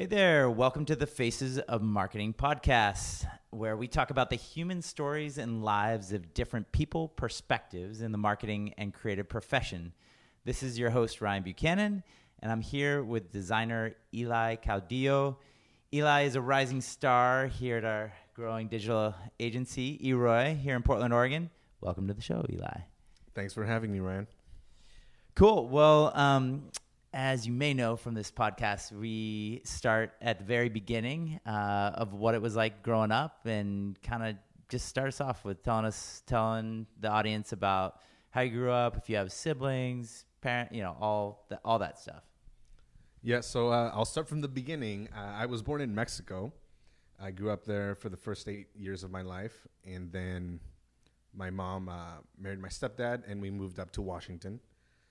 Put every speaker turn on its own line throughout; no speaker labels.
Hey there, welcome to the Faces of Marketing podcast, where we talk about the human stories and lives of different people, perspectives in the marketing and creative profession. This is your host, Ryan Buchanan, and I'm here with designer Eli Caudillo. Eli is a rising star here at our growing digital agency, eRoy, here in Portland, Oregon. Welcome to the show, Eli.
Thanks for having me, Ryan.
Cool. Well, as you may know from this podcast, we start at the very beginning of what it was like growing up, and kind of just start us off with telling the audience about how you grew up, if you have siblings, all that stuff.
Yeah, so I'll start from the beginning. I was born in Mexico. I grew up there for the first 8 years of my life, and then my mom married my stepdad, and we moved up to Washington.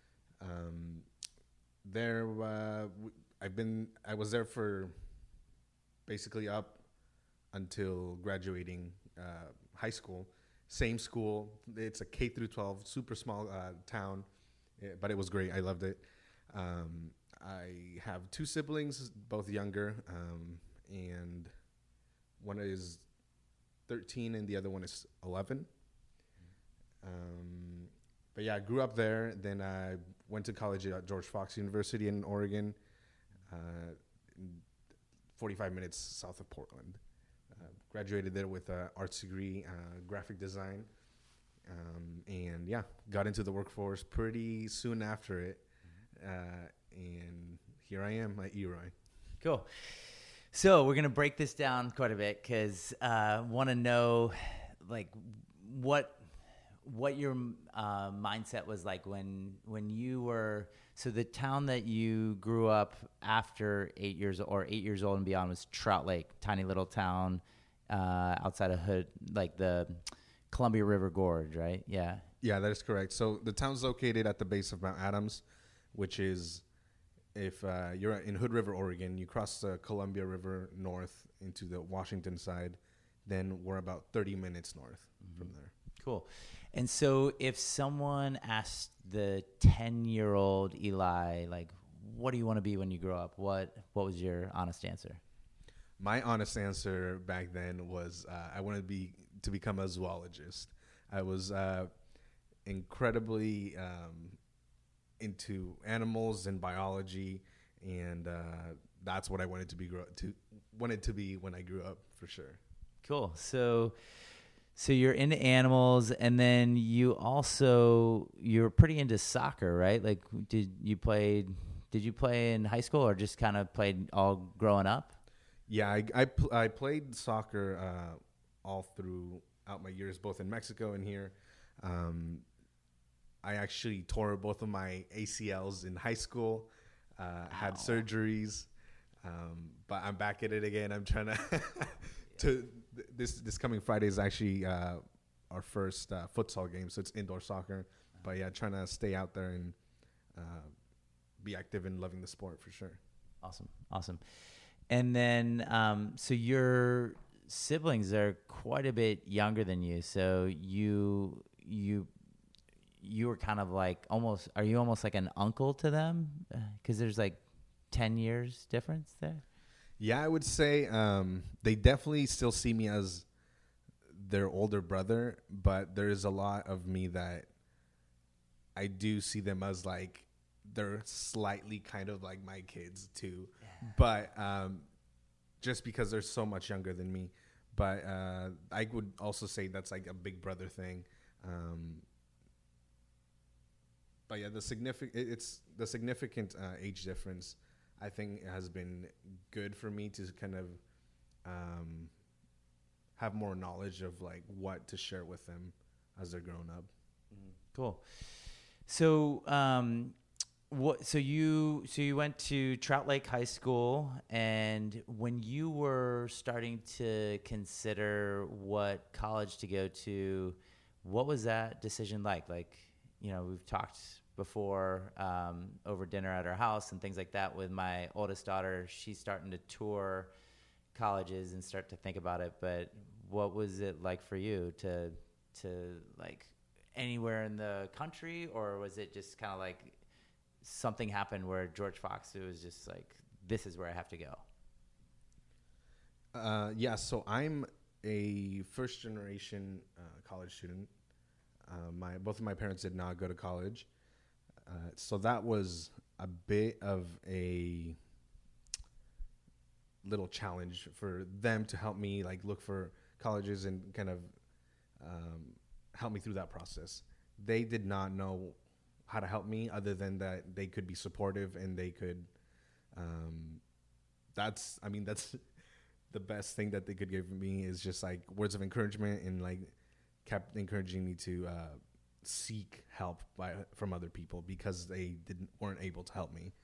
I was there for basically up until graduating high school. Same school. It's a K through 12, super small town, but it was great. I loved it. I have two siblings, both younger, and one is 13 and the other one is 11. But yeah, I grew up there. Then I went to college at George Fox University in Oregon, 45 minutes south of Portland. Graduated there with an arts degree, graphic design, and yeah, got into the workforce pretty soon after it. And here I am at eRoy.
Cool. So we're going to break this down quite a bit because I want to know like what your mindset was like when you were, so the town that you grew up after 8 years old and beyond was Trout Lake, tiny little town outside of Hood, like the Columbia River Gorge, right? Yeah. Yeah,
that is correct. So the town's located at the base of Mount Adams, which is, if you're in Hood River, Oregon, you cross the Columbia River north into the Washington side, then we're about 30 minutes north from there.
Cool. And so if someone asked the 10-year-old Eli, like, what do you want to be when you grow up? What was your honest answer?
My honest answer back then was I wanted to become a zoologist. I was incredibly into animals and biology, and that's what I wanted to be when I grew up, for sure.
Cool. So you're into animals, and then you're pretty into soccer, right? Like, did you play in high school, or just kind of played all growing up?
Yeah, I played soccer all throughout my years, both in Mexico and here. I actually tore both of my ACLs in high school, had surgeries, but I'm back at it again. I'm trying to this coming Friday is actually our first futsal game, so it's indoor soccer. But yeah, trying to stay out there and be active and loving the sport for sure.
Awesome. And then, so your siblings are quite a bit younger than you. So you were kind of like are you almost like an uncle to them? Because there's like 10 years difference there.
Yeah, I would say they definitely still see me as their older brother, but there's a lot of me that I do see them as like they're slightly kind of like my kids too. Yeah. But just because they're so much younger than me. But I would also say that's like a big brother thing. But yeah, the significant age difference, I think, has been good for me to kind of have more knowledge of like what to share with them as they're growing up.
Cool. So, so you went to Trout Lake High School, and when you were starting to consider what college to go to, what was that decision like? Like, we've talked before over dinner at our house and things like that with my oldest daughter. She's starting to tour colleges and start to think about it. But what was it like for you to like anywhere in the country, or was it just kind of like something happened where George Fox, it was just like, this is where I have to go?
Yeah, so I'm a first generation college student. Both of my parents did not go to college, so that was a bit of a little challenge for them to help me like look for colleges and kind of help me through that process. They did not know how to help me other than that they could be supportive and they could. That's the best thing that they could give me is just like words of encouragement and like kept encouraging me to seek help from other people because they weren't able to help me.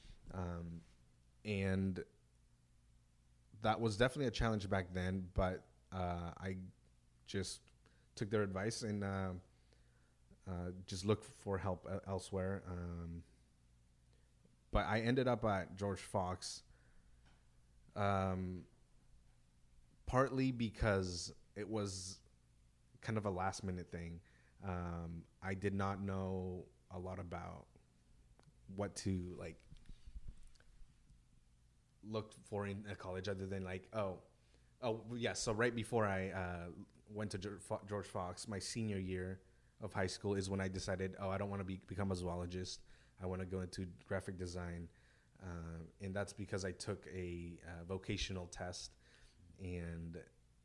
And that was definitely a challenge back then, but I just took their advice and just looked for help elsewhere. But I ended up at George Fox partly because it was kind of a last minute thing. I did not know a lot about what to like look for in a college other than like, oh yeah. So right before I went to George Fox, my senior year of high school is when I decided, I don't want to become a zoologist. I want to go into graphic design. And that's because I took a vocational test, and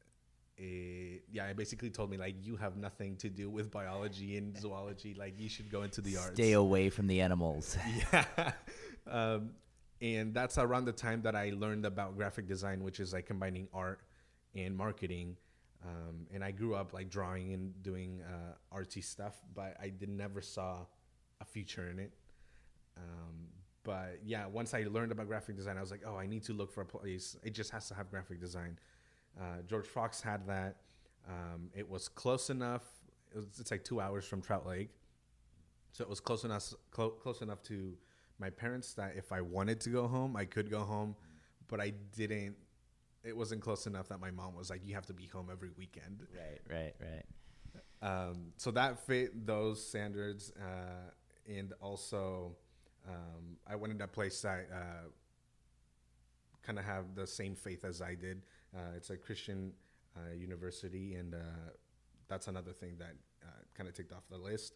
it basically told me like, you have nothing to do with biology and zoology. Like you should go into the arts.
Stay away from the animals.
Yeah. And that's around the time that I learned about graphic design, which is like combining art and marketing. And I grew up like drawing and doing artsy stuff, but I never saw a future in it. But yeah, once I learned about graphic design, I was like, I need to look for a place. It just has to have graphic design. George Fox had that. It was close enough. It's like 2 hours from Trout Lake. So it was close enough to my parents that if I wanted to go home, I could go home, but I didn't. It wasn't close enough that my mom was like, you have to be home every weekend.
Right.
So that fit those standards. And also, I wanted a place that kind of have the same faith as I did. It's a Christian university, and that's another thing that kind of ticked off the list.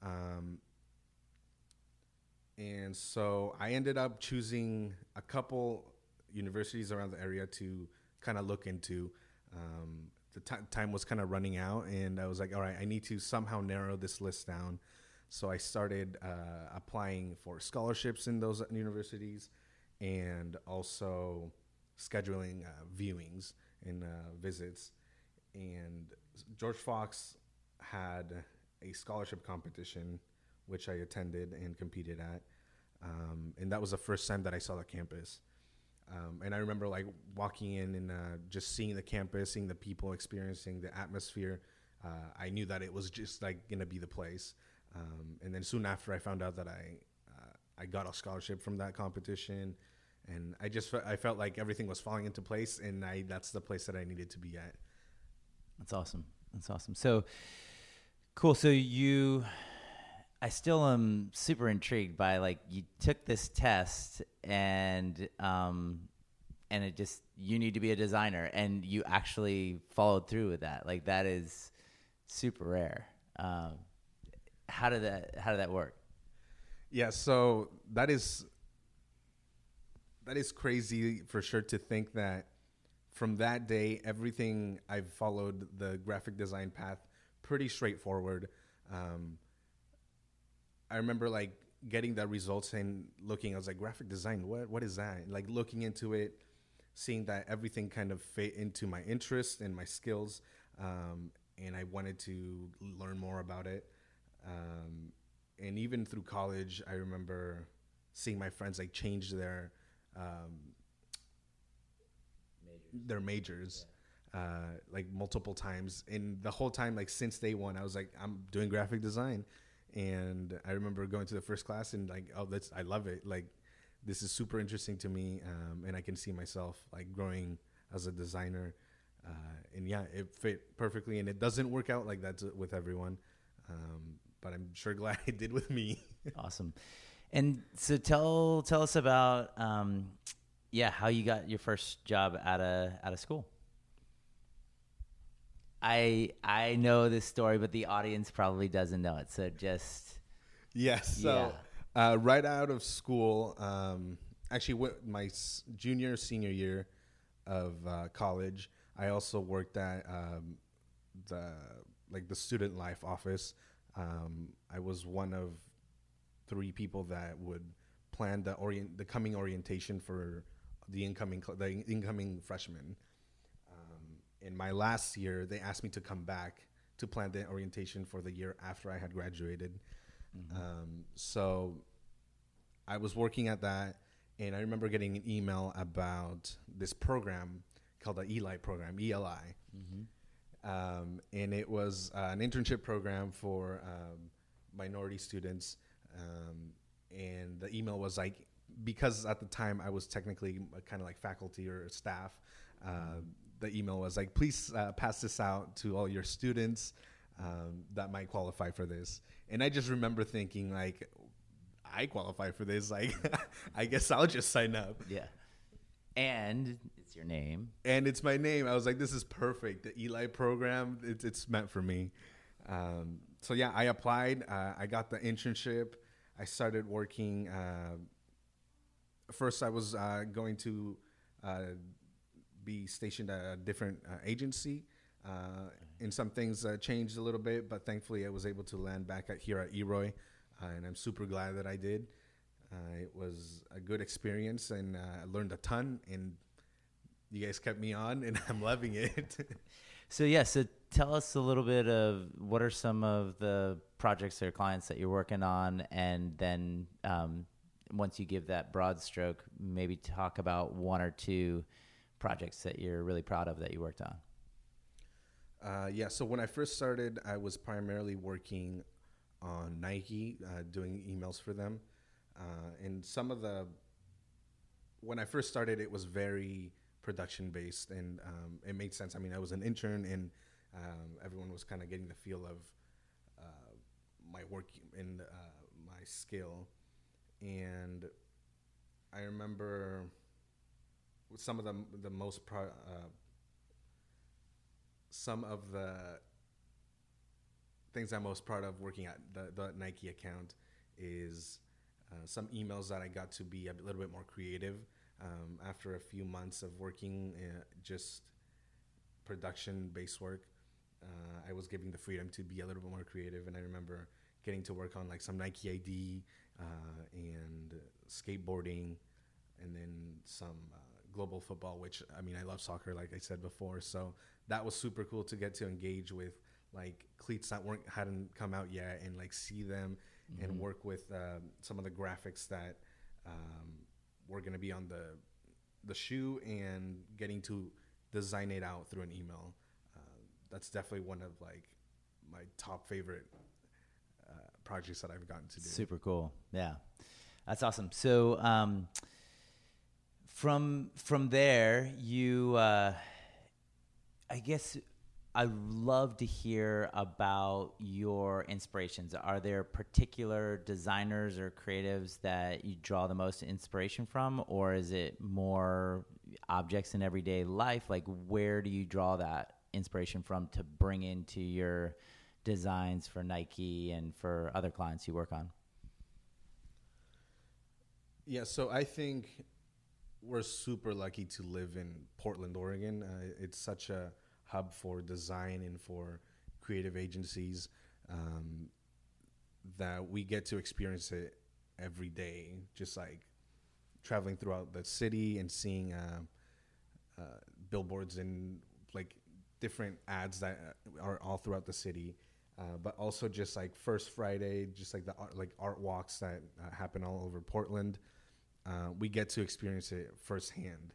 And so I ended up choosing a couple universities around the area to kind of look into. The time was kind of running out, and I was like, all right, I need to somehow narrow this list down. So I started applying for scholarships in those universities and also scheduling viewings and visits. And George Fox had a scholarship competition, which I attended and competed at. And that was the first time that I saw the campus. And I remember like walking in and just seeing the campus, seeing the people, experiencing the atmosphere. I knew that it was just like going to be the place. And then soon after I found out that I got a scholarship from that competition, and I felt like everything was falling into place, and that's the place that I needed to be at.
That's awesome. So cool. So I still am super intrigued by like you took this test and it just, you need to be a designer, and you actually followed through with that. Like that is super rare. How did that work?
Yeah, so that is crazy for sure to think that from that day, everything I've followed the graphic design path pretty straightforward. I remember like getting the results and looking, I was like, graphic design, what is that? Like looking into it, seeing that everything kind of fit into my interests and my skills. And I wanted to learn more about it. And even through college, I remember seeing my friends like change their majors like multiple times. And the whole time, like since day one, I was like, I'm doing graphic design. And I remember going to the first class and like, I love it. Like, this is super interesting to me. And I can see myself like growing as a designer. And yeah, it fit perfectly. And it doesn't work out like that with everyone. But I'm sure glad it did with me.
Awesome. And so tell us about Yeah, how you got your first job out of school. I know this story, but the audience probably doesn't know it. So just
Yes. So right out of school, actually, my junior senior year of college, I also worked at the the student life office. I was one of 3 people that would plan the coming orientation for the incoming freshmen. In my last year, they asked me to come back to plan the orientation for the year after I had graduated. So I was working at that, and I remember getting an email about this program called the ELI program, ELI. And it was an internship program for minority students. And the email was like, because at the time I was technically kind of like faculty or staff, the email was like, please pass this out to all your students that might qualify for this. And I just remember thinking, like, I qualify for this. Like, I guess I'll just sign up.
Yeah. And it's your name.
And it's my name. I was like, this is perfect. The ELI program, it's meant for me. So, yeah, I applied. I got the internship. I started working. First, I was going to be stationed at a different agency. And some things changed a little bit, but thankfully I was able to land back here at Eroy, and I'm super glad that I did. It was a good experience, and I learned a ton, and you guys kept me on, and I'm loving it.
So tell us a little bit of what are some of the projects or clients that you're working on, and then once you give that broad stroke, maybe talk about 1 or 2 projects that you're really proud of that you worked on.
So when I first started, I was primarily working on Nike, doing emails for them. And when I first started, it was very production based, and it made sense. I mean, I was an intern, and everyone was kind of getting the feel of my work and my skill. And I remember some of some of the things I'm most proud of working at the Nike account is some emails that I got to be a little bit more creative. After a few months of working just production-based work, I was given the freedom to be a little bit more creative, and I remember getting to work on like some Nike ID and skateboarding, and then some global football, which, I mean, I love soccer, like I said before, so that was super cool to get to engage with like cleats that hadn't come out yet, and like see them and work with some of the graphics that were going to be on the shoe, and getting to design it out through an email. That's definitely one of like my top favorite projects that I've gotten to do.
Super cool. Yeah, that's awesome. So from there, you I guess I'd love to hear about your inspirations. Are there particular designers or creatives that you draw the most inspiration from, or is it more objects in everyday life? Like, where do you draw that inspiration from to bring into your designs for Nike and for other clients you work on?
Yeah, so I think we're super lucky to live in Portland, Oregon. It's such a hub for design and for creative agencies that we get to experience it every day, just like traveling throughout the city and seeing billboards and like different ads that are all throughout the city, but also just like First Friday, just like the art walks that happen all over Portland. We get to experience it firsthand.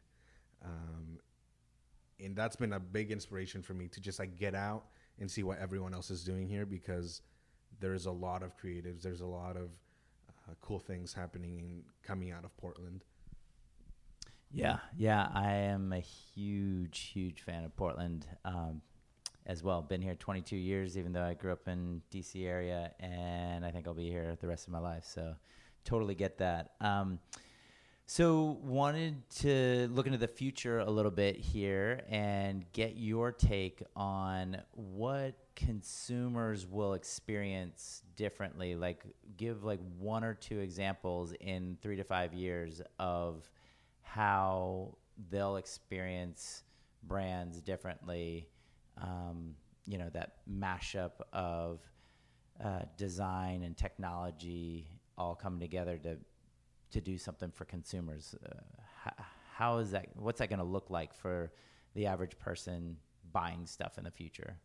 And that's been a big inspiration for me to just like get out and see what everyone else is doing here, because there's a lot of creatives. There's a lot of cool things happening and coming out of Portland.
Yeah, I am a huge fan of Portland as well. Been here 22 years, even though I grew up in DC area, and I think I'll be here the rest of my life. So totally get that. So wanted to look into the future a little bit here and get your take on what consumers will experience differently. Like give like one or two examples in 3 to 5 years of how they'll experience brands differently. That mashup of design and technology all come together to do something for consumers. How is that? What's that going to look like for the average person buying stuff in the future?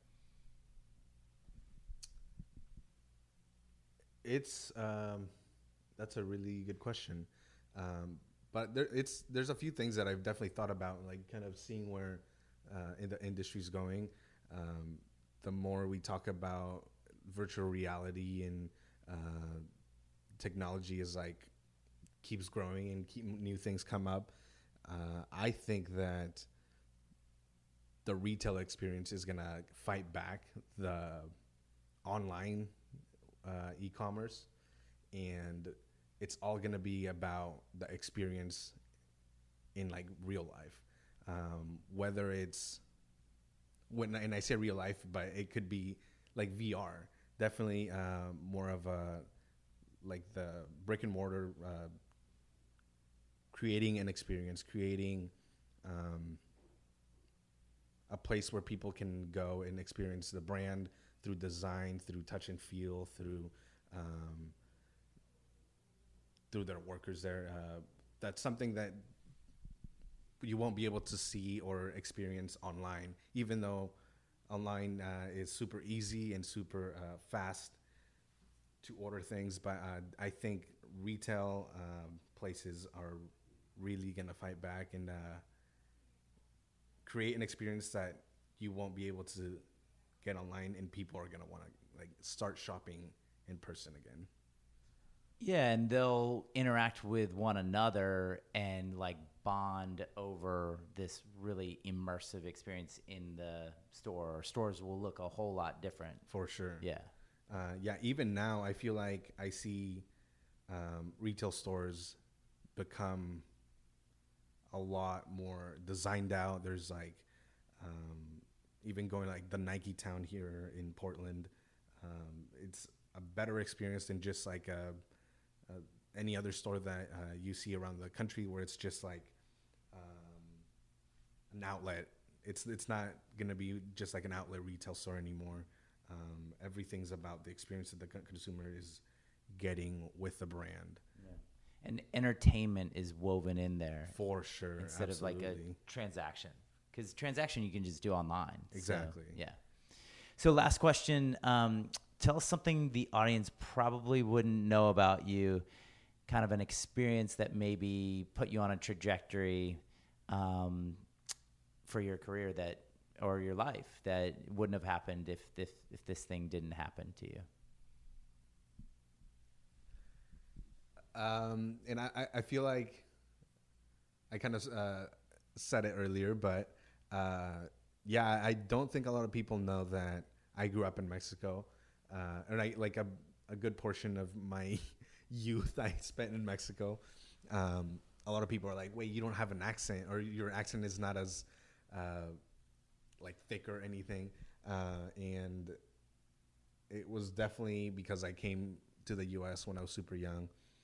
It's that's a really good question, but there's a few things that I've definitely thought about, like kind of seeing where in the industry's going. The more we talk about virtual reality and technology is like keeps growing and new things come up. I think that the retail experience is gonna fight back the online e-commerce, and it's all gonna be about the experience in like real life. Whether it's and I say real life, but it could be like VR. Definitely more of a like the brick and mortar. Creating an experience, creating a place where people can go and experience the brand through design, through touch and feel, through their workers there. That's something that you won't be able to see or experience online, even though online is super easy and super fast to order things. But I think retail places are really gonna fight back and create an experience that you won't be able to get online, and people are gonna want to like start shopping in person again.
Yeah, and they'll interact with one another and like bond over this really immersive experience in the store. Or stores will look a whole lot different.
For sure.
Yeah.
Even now, I feel like I see retail stores become a lot more designed out. There's like even going like the Nike Town here in Portland. It's a better experience than just like any other store that you see around the country, where it's just like an outlet. It's not gonna be just like an outlet retail store anymore. Everything's about the experience that the consumer is getting with the brand.
And entertainment is woven in there.
For sure.
Instead
Absolutely.
of like a transaction. Because transaction you can just do online.
Exactly.
So, yeah. So last question. Tell us something the audience probably wouldn't know about you, kind of an experience that maybe put you on a trajectory for your career or your life that wouldn't have happened if this thing didn't happen to you.
And I feel like I kind of said it earlier, but I don't think a lot of people know that I grew up in Mexico, and I like a good portion of my youth I spent in Mexico. A lot of people are like, "Wait, you don't have an accent, or your accent is not as like thick or anything," and it was definitely because I came to the U.S. when I was super young.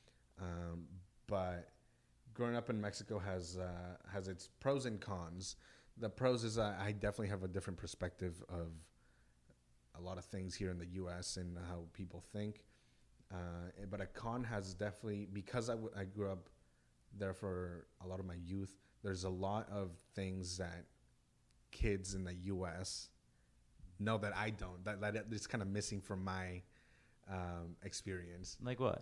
But growing up in Mexico has its pros and cons. The pros is I definitely have a different perspective of a lot of things here in the U.S. and how people think. But a con has definitely, because I grew up there for a lot of my youth, there's a lot of things that kids in the U.S. know that I don't, that it's kind of missing from my experience.
Like what?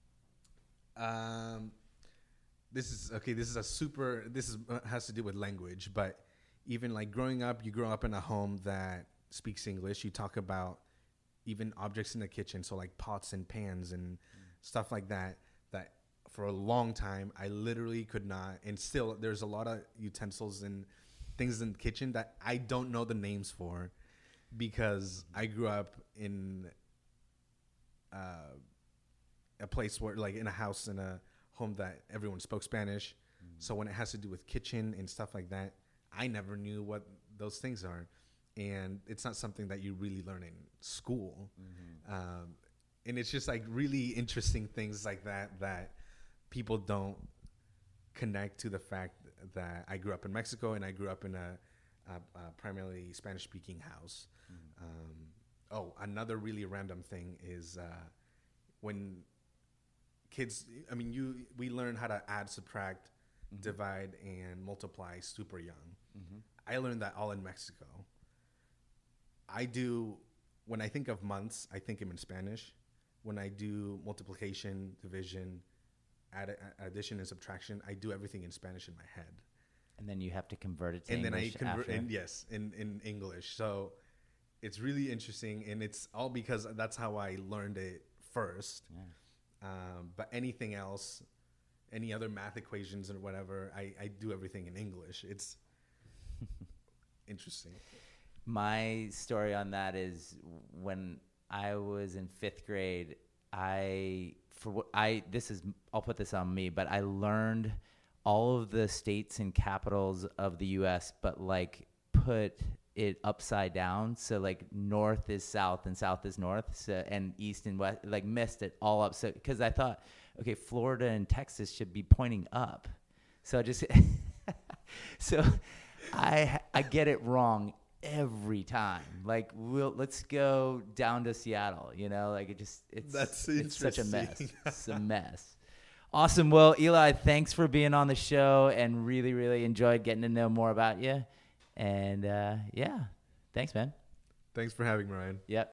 This has to do with language, but even like growing up, you grow up in a home that speaks English. You talk about even objects in the kitchen, so like pots and pans and stuff like that for a long time I literally could not, and still there's a lot of utensils and things in the kitchen that I don't know the names for, because I grew up in a place where, like, in a house, in a home that everyone spoke Spanish. So when it has to do with kitchen and stuff like that, I never knew what those things are. And it's not something that you really learn in school. And it's just like really interesting things like that people don't connect to the fact that I grew up in Mexico and I grew up in a primarily Spanish-speaking house. Another really random thing is when kids, we learn how to add, subtract, divide, and multiply super young. I learned that all in Mexico. When I think of months, I think in Spanish. When I do multiplication, division, addition, and subtraction, I do everything in Spanish in my head.
And then you have to convert it to
and
English.
And then I convert, in English. So it's really interesting, and it's all because that's how I learned it first. Yeah. But anything else, any other math equations or whatever, I do everything in English. It's interesting.
My story on that is when I was in 5th grade, I'll put this on me, but I learned all of the states and capitals of the U.S., but like put it upside down. So like north is south and south is north, so, and east and west, like messed it all up. So, cause I thought, okay, Florida and Texas should be pointing up. So so I get it wrong every time. Like let's go down to Seattle, like it's such a mess. It's a mess. Awesome. Well, Eli, thanks for being on the show and really, really enjoyed getting to know more about you. And thanks, man.
Thanks for having me, Ryan.
Yep.